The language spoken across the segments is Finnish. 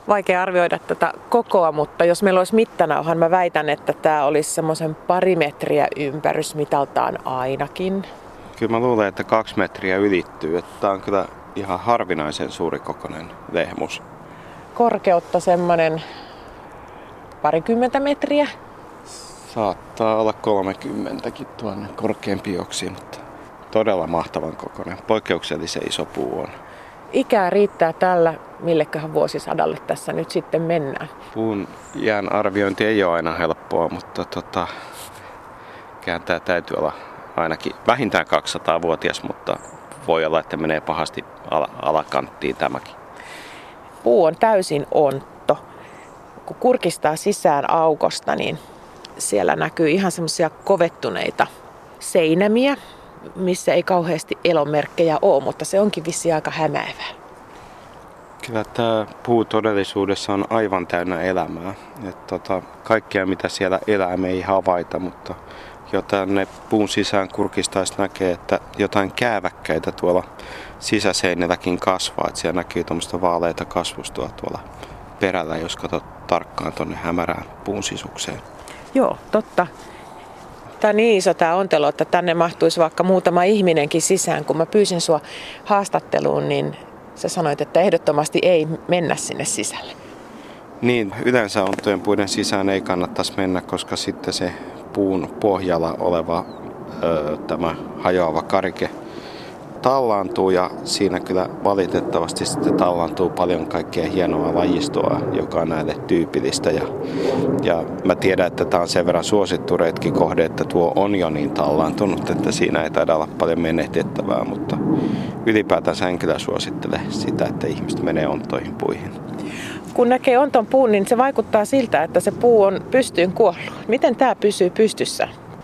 Vaikea arvioida tätä kokoa, mutta jos meillä olisi mittanauhan, mä väitän, että tämä olisi semmoisen 2 metriä ympärysmitaltaan ainakin. Kyllä mä luulen, että 2 metriä ylittyy. Tämä on kyllä ihan harvinaisen suurikokoinen lehmus. Korkeutta semmoinen 20 metriä. Saattaa olla 30kin tuonne korkeampi joksi, mutta todella mahtavan kokoinen. Poikkeuksellisen iso puu on. Ikää riittää tällä, milleköhän vuosisadalle tässä nyt sitten mennään. Puun iän arviointi ei ole aina helppoa, mutta kääntää täytyy olla ainakin vähintään 200-vuotias, mutta voi olla, että menee pahasti alakanttiin tämäkin. Puu on täysin ontto. Kun kurkistaa sisään aukosta, niin siellä näkyy ihan semmoisia kovettuneita seinämiä, missä ei kauheasti elonmerkkejä ole, mutta se onkin vissiin aika hämäävää. Kyllä tämä puu todellisuudessa on aivan täynnä elämää. Kaikkea mitä siellä elää me ei havaita, mutta jo tänne puun sisään kurkistaisi näkee, että jotain kääväkkäitä tuolla sisäseinälläkin kasvaa. Että siellä näkyy tuommoista vaaleita kasvustoa tuolla perällä, jos katsot tarkkaan tuonne hämärään puun sisukseen. Joo, totta. Tämä on niin iso tämä ontelo, että tänne mahtuisi vaikka muutama ihminenkin sisään. Kun mä pyysin sua haastatteluun, niin sä sanoit, että ehdottomasti ei mennä sinne sisälle. Niin, yleensä onttojen puiden sisään ei kannattaisi mennä, koska sitten se puun pohjalla oleva tämä hajoava karike tallaantuu ja siinä kyllä valitettavasti sitten tallaantuu paljon kaikkea hienoa lajistoa, joka on näille tyypillistä. Ja mä tiedän, että tämä on sen verran suosittu retkikohde, että tuo on jo niin tallaantunut, että siinä ei taida olla paljon menetettävää, mutta ylipäätään en kyllä suosittele sitä, että ihmiset menee onttoihin puihin. Kun näkee onton puun, niin se vaikuttaa siltä, että se puu on pystyyn kuollut. Miten tämä pysyy pystyssä?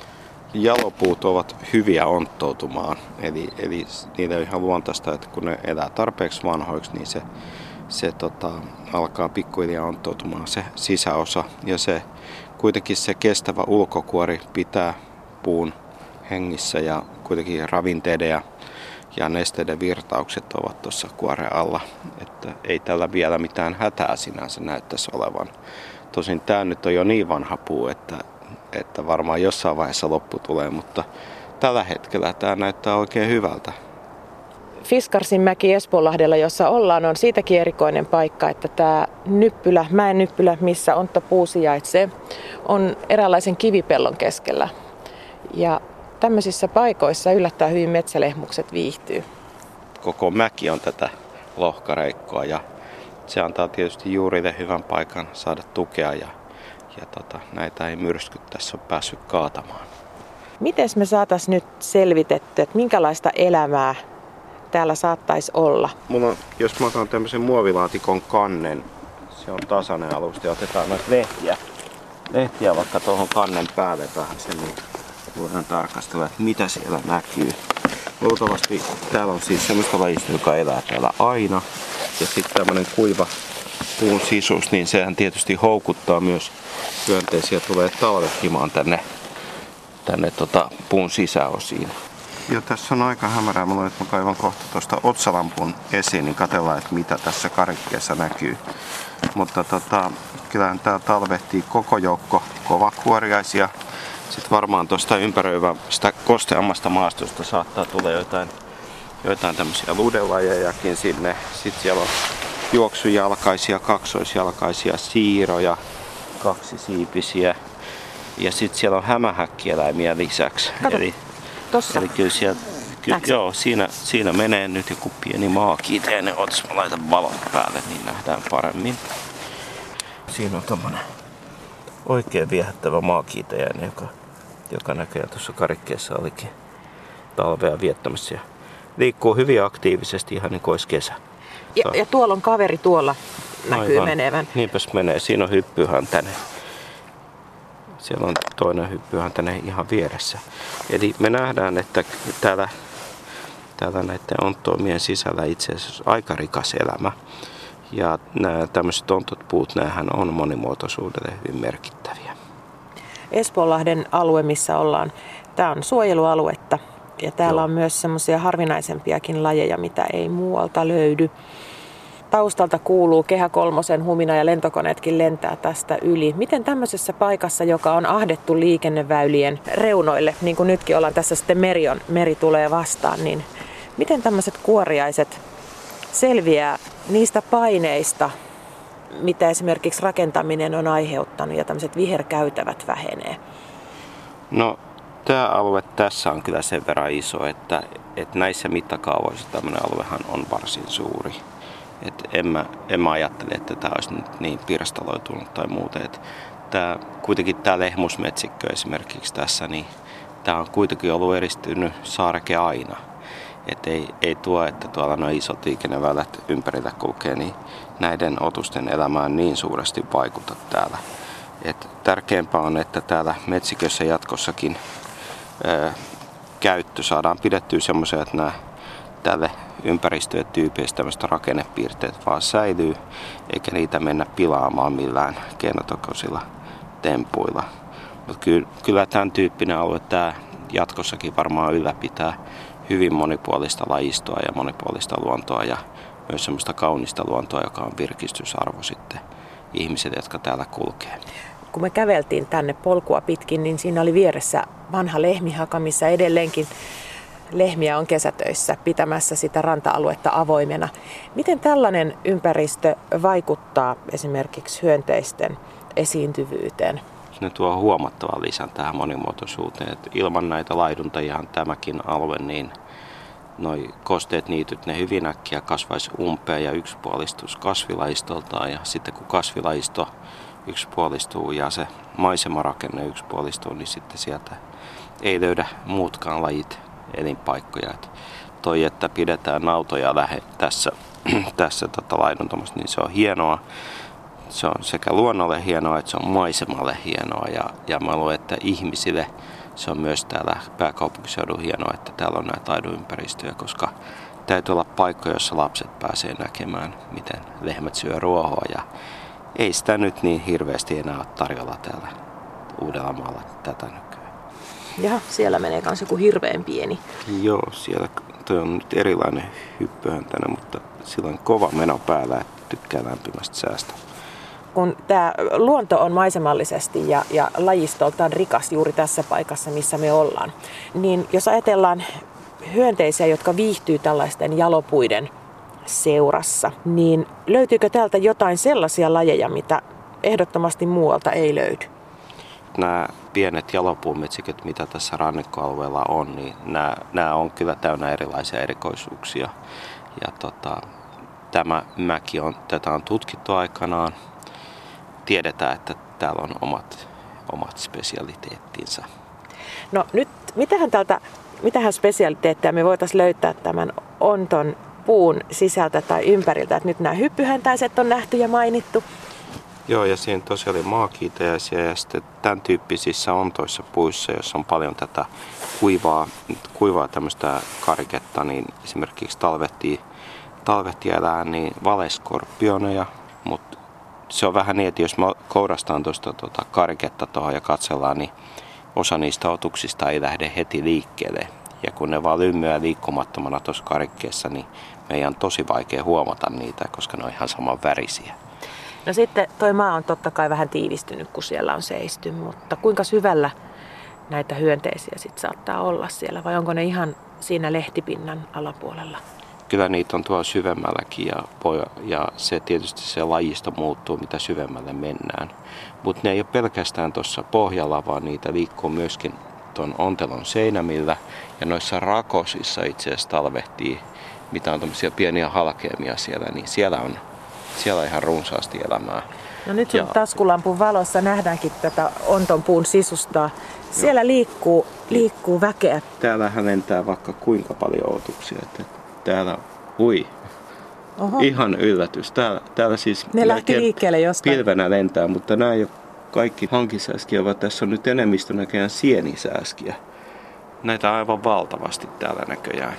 Jalopuut ovat hyviä onttoutumaan, eli niillä on ihan luontaista, että kun ne elää tarpeeksi vanhoiksi, niin se alkaa pikkuhiljaa onttoutumaan se sisäosa. Ja kuitenkin se kestävä ulkokuori pitää puun hengissä ja kuitenkin ravinteiden ja nesteiden virtaukset ovat tuossa kuoren alla. Että ei tällä vielä mitään hätää sinänsä näyttäisi olevan. Tosin tämä nyt on jo niin vanha puu, että varmaan jossain vaiheessa loppu tulee, mutta tällä hetkellä tämä näyttää oikein hyvältä. Fiskarsinmäki Espoonlahdella, jossa ollaan, on siitäkin erikoinen paikka, että tämä mäen nyppylä, missä onttopuu sijaitsee, on eräänlaisen kivipellon keskellä. Ja tämmöisissä paikoissa yllättäen hyvin metsälehmukset viihtyy. Koko mäki on tätä lohkareikkoa ja se antaa tietysti juurille hyvän paikan saada tukea ja näitä ei myrskyt tässä ole päässyt kaatamaan. Miten me saataisiin nyt selvitetty, että minkälaista elämää täällä saattaisi olla? Jos mä otan tämmöisen muovilaatikon kannen, se on tasainen alusta ja otetaan näitä lehtiä vaikka tuohon kannen päälle vähän sen, niin voidaan tarkastella, että mitä siellä näkyy. Luultavasti täällä on siis semmoista lajista, joka elää täällä aina. Ja sitten tämmöinen kuiva puun sisus, niin sehän tietysti houkuttaa myös hyönteisiä, tulee talvehtimaan tänne puun sisäosiin. Ja tässä on aika hämärää. Mä luulen, että mä kaivan kohta tuosta otsalampun esiin, niin katsellaan, että mitä tässä karikkeessa näkyy. Mutta kyllähän tää talvehtii koko joukko kovakuoriaisia. Sitten varmaan tuosta ympäröivästä kosteammasta maastosta saattaa tulla joitain tämmöisiä ludelajejakin sinne. Sitten siellä on juoksujalkaisia, kaksoisjalkaisia siiroja, kaksisiipisiä ja sitten siellä on hämähäkkieläimiä lisäksi. Eli kyllä siellä, siinä menee nyt joku pieni maakiiteinen. Otas mä laitan valon päälle, niin nähdään paremmin. Siinä on tommonen oikein viehättävä maakiiteinen, joka näköjään tuossa karikkeessa olikin talvea viettämässä ja liikkuu hyvin aktiivisesti ihan niin kuin olisi kesä. Ja tuolla on kaveri tuolla näkyy menevän. Niinpäs menee. Siinä on hyppyhäntänen. Siellä on toinen hyppyhäntänen ihan vieressä. Eli me nähdään, että täällä näiden onttoimien sisällä itse asiassa aika rikas elämä. Ja nämä tämmöiset ontot puut, näähän on monimuotoisuudelle hyvin merkittäviä. Espoonlahden alue, missä ollaan, tämä on suojelualuetta. Ja täällä on myös semmoisia harvinaisempiakin lajeja, mitä ei muualta löydy. taustalta kuuluu Kehä kolmosen humina ja lentokoneetkin lentää tästä yli. Miten tämmöisessä paikassa, joka on ahdettu liikenneväylien reunoille, niin kuin nytkin ollaan tässä sitten meri tulee vastaan, niin miten tämmöiset kuoriaiset selviää niistä paineista, mitä esimerkiksi rakentaminen on aiheuttanut ja tämmöiset viherkäytävät vähenee? No, tämä alue tässä on kyllä sen verran iso, että näissä mittakaavoissa tämmöinen aluehan on varsin suuri. En mä ajattele, että tämä olisi nyt niin pirstaloitunut tai muuten. Kuitenkin tämä Lehmusmetsikkö esimerkiksi tässä, niin tämä on kuitenkin ollut eristynyt saareke aina. Ei tuo, että tuolla nuo isot liikenneväylät ympärillä kulkee, niin näiden otusten elämään niin suuresti vaikuta täällä. Tärkeämpää on, että täällä metsikössä jatkossakin käyttö saadaan pidettyä semmoisia, että tälle ympäristöön tyypeistä tämmöistä rakennepiirteet vaan säilyy, eikä niitä mennä pilaamaan millään keinotekoisilla tempuilla. Mutta kyllä tämän tyyppinen alue tämä jatkossakin varmaan ylläpitää hyvin monipuolista lajistoa ja monipuolista luontoa ja myös semmoista kaunista luontoa, joka on virkistysarvo sitten ihmisille, jotka täällä kulkee. Kun me käveltiin tänne polkua pitkin, niin siinä oli vieressä vanha lehmihaka, missä edelleenkin lehmiä on kesätöissä pitämässä sitä ranta-aluetta avoimena. Miten tällainen ympäristö vaikuttaa esimerkiksi hyönteisten esiintyvyyteen? Ne tuo huomattavan lisän tähän monimuotoisuuteen. Ilman näitä laiduntajihan tämäkin alue, niin noi kosteet niityt, ne hyvin äkkiä kasvaisi umpeen ja yksipuolistuisi kasvilajistoltaan. Ja sitten kun kasvilajisto yksipuolistuu ja se maisemarakenne yksipuolistuu, niin sitten sieltä ei löydä muutkaan lajit elinpaikkoja. Että pidetään nautoja tässä laiduntamassa, niin se on hienoa. Se on sekä luonnolle hienoa, että se on maisemalle hienoa. Ja mä luulen, että ihmisille se on myös täällä pääkaupunkiseudun hienoa, että täällä on näitä laidunympäristöjä, koska täytyy olla paikkoja, jossa lapset pääsee näkemään, miten lehmät syö ruohoa. Ja ei sitä nyt niin hirveästi enää ole tarjolla täällä Uudellamaalla tätä nykyään. Ja siellä menee myös joku hirveän pieni. Joo, siellä toi on nyt erilainen hyppyhäntäinen, mutta sillä on kova meno päällä, että tykkää lämpimästä säästä. Kun tämä luonto on maisemallisesti ja lajistoltaan rikas juuri tässä paikassa, missä me ollaan, niin jos ajatellaan hyönteisiä, jotka viihtyy tällaisten jalopuiden seurassa, niin löytyykö täältä jotain sellaisia lajeja, mitä ehdottomasti muualta ei löydy? Nämä pienet jalopuumetsiköt, mitä tässä rannikkoalueella on, niin nämä on kyllä täynnä erilaisia erikoisuuksia. Ja tämä mäki tätä on tutkittu aikanaan. Tiedetään, että täällä on omat spesialiteettinsa. No nyt, mitähän spesialiteetteja me voitaisiin löytää tämän onton puun sisältä tai ympäriltä? Että nyt nämä hyppyhäntäiset on nähty ja mainittu. Joo, ja siinä tosiaan oli maakiitäjäisiä ja sitten tämän tyyppisissä ontoissa puissa, joissa on paljon tätä kuivaa tämmöistä kariketta, niin esimerkiksi talvehti elää niin valeskorpioneja, mutta se on vähän niin, että jos me kourastaan tuosta kariketta tuohon ja katsellaan, niin osa niistä otuksista ei lähde heti liikkeelle. Ja kun ne vaan lymyää liikkumattomana tuossa karikkeessa, niin meidän on tosi vaikea huomata niitä, koska ne on ihan saman värisiä. No sitten toi maa on totta kai vähän tiivistynyt, kun siellä on seisty, mutta kuinka syvällä näitä hyönteisiä sitten saattaa olla siellä, vai onko ne ihan siinä lehtipinnan alapuolella? Kyllä niitä on tuolla syvemmälläkin ja se tietysti se lajisto muuttuu, mitä syvemmälle mennään. Mutta ne ei ole pelkästään tuossa pohjalla, vaan niitä liikkuu myöskin tuon ontelon seinämillä ja noissa rakosissa itse asiassa talvehtii, mitä on tämmöisiä pieniä halkeamia siellä, niin siellä on ihan runsaasti elämää. No nyt sun taskulampun valossa nähdäänkin tätä ontonpuun sisustaa. Siellä liikkuu väkeä. Täällähän lentää vaikka kuinka paljon otuksia. Että täällä, Oho. Ihan yllätys. Täällä siis ne lähti liikkeelle jostain. Pilvenä lentää, mutta nämä ei ole kaikki hankisääskiä, vaan tässä on nyt enemmistö näköjään sienisääskiä. Näitä on aivan valtavasti täällä näköjään.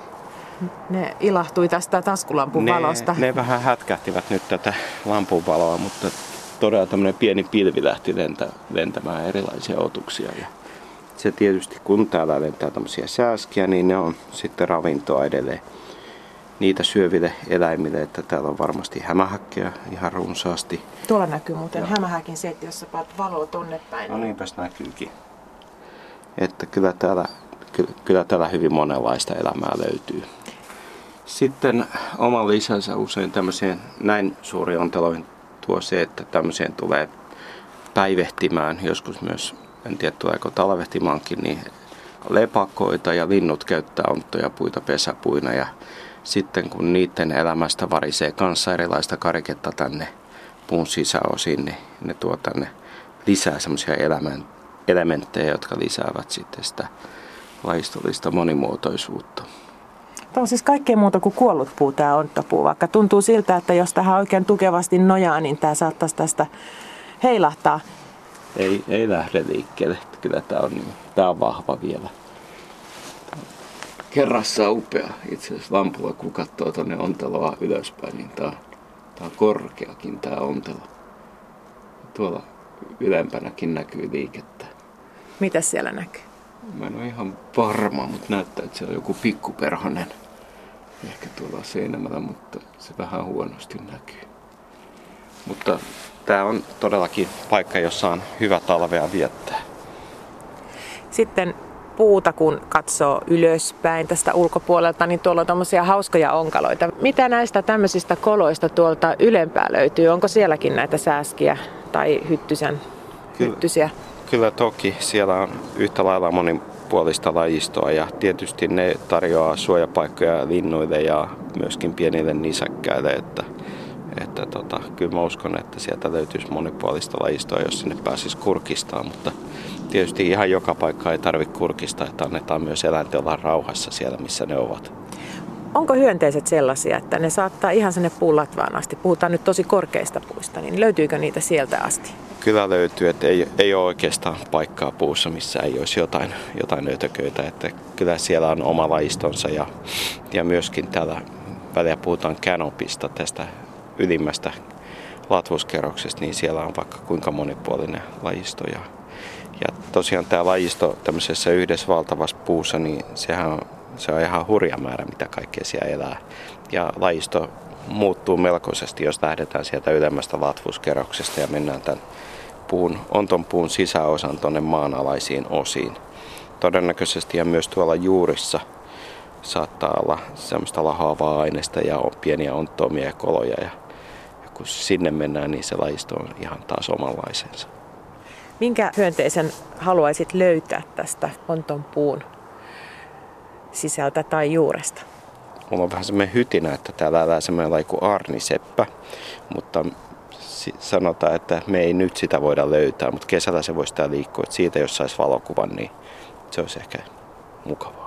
Ne ilahtui tästä taskulampun valosta. Ne vähän hätkähtivät nyt tätä lampun valoa, mutta todella tämmöinen pieni pilvi lähti lentämään erilaisia otuksia. Ja se tietysti, kun täällä lentää tämmöisiä sääskiä, niin ne on sitten ravintoa edelleen niitä syöville eläimille, että täällä on varmasti hämähäkkejä ihan runsaasti. Tuolla näkyy muuten hämähäkin se, että jos sä paat valoa tonne päin. No niinpäs näkyykin. Että kyllä täällä hyvin monenlaista elämää löytyy. Sitten oman lisänsä usein tämmöiseen näin suuriin onteloihin tuo se, että tämmöiseen tulee päivehtimään, joskus myös, en tiedä tuleeko talvehtimaankin, niin lepakoita ja linnut käyttää onttoja puita pesäpuina. Ja sitten kun niiden elämästä varisee kanssa erilaista kariketta tänne puun sisäosiin, niin ne tuo tänne lisää semmoisia elementtejä, jotka lisäävät sitten sitä lajistollista monimuotoisuutta. Tämä on siis kaikkea muuta kuin kuollut puu, tämä onttopuu. Vaikka tuntuu siltä, että jos tähän oikein tukevasti nojaa, niin tämä saattaisi heilahtaa. Ei lähde liikkeelle. Kyllä tämä on vahva vielä. Kerrassa upea. Itse asiassa lampulla kun katsoo tuonne onteloa ylöspäin, niin tämä on korkeakin tämä ontelo. Tuolla ylempänäkin näkyy liikettä. Mitäs siellä näkyy? Mä en ole ihan varma, mutta näyttää, että siellä on joku pikkuperhonen. Ehkä tuolla seinämällä, mutta se vähän huonosti näkyy. Mutta tämä on todellakin paikka, jossa on hyvä talvea viettää. Sitten puuta, kun katsoo ylöspäin tästä ulkopuolelta, niin tuolla on tommosia hauskoja onkaloita. Mitä näistä tämmöisistä koloista tuolta ylempää löytyy? Onko sielläkin näitä sääskiä tai hyttysiä? Kyllä toki. Siellä on yhtä lailla monipuolista lajistoa ja tietysti ne tarjoaa suojapaikkoja linnuille ja myöskin pienille nisäkkäille. Että kyllä mä uskon, että sieltä löytyisi monipuolista lajistoa, jos sinne pääsisi kurkistaa, mutta tietysti ihan joka paikka ei tarvitse kurkistaa, että annetaan myös eläinten olla rauhassa siellä, missä ne ovat. Onko hyönteiset sellaisia, että ne saattaa ihan sinne puun latvaan asti? Puhutaan nyt tosi korkeista puista, niin löytyykö niitä sieltä asti? Kyllä löytyy, että ei ole oikeastaan paikkaa puussa, missä ei olisi jotain ötököitä. Että kyllä siellä on oma lajistonsa ja myöskin täällä välillä puhutaan canopista, tästä ylimmästä latvuskerroksesta, niin siellä on vaikka kuinka monipuolinen lajisto. Ja tosiaan tämä lajisto tämmöisessä yhdessä valtavassa puussa, niin se on ihan hurja määrä, mitä kaikkea siellä elää. Ja lajisto muuttuu melkoisesti, jos lähdetään sieltä ylemmästä latvuskerroksesta ja mennään tämän onton puun sisäosan tuonne maanalaisiin osiin. Todennäköisesti ja myös tuolla juurissa saattaa olla semmoista lahoavaa aineista ja pieniä onttoamia ja koloja. Ja kun sinne mennään, niin se lajisto on ihan taas omanlaisensa. Minkä hyönteisen haluaisit löytää tästä onton puun sisältä tai juuresta? Mulla on vähän semmoinen hytinä, että täällä elää semmoinen laji kuin aarniseppä, mutta sanotaan, että me ei nyt sitä voida löytää, mutta kesällä se voisi täällä liikkua. Että siitä jos saisi valokuvan, niin se olisi ehkä mukavaa.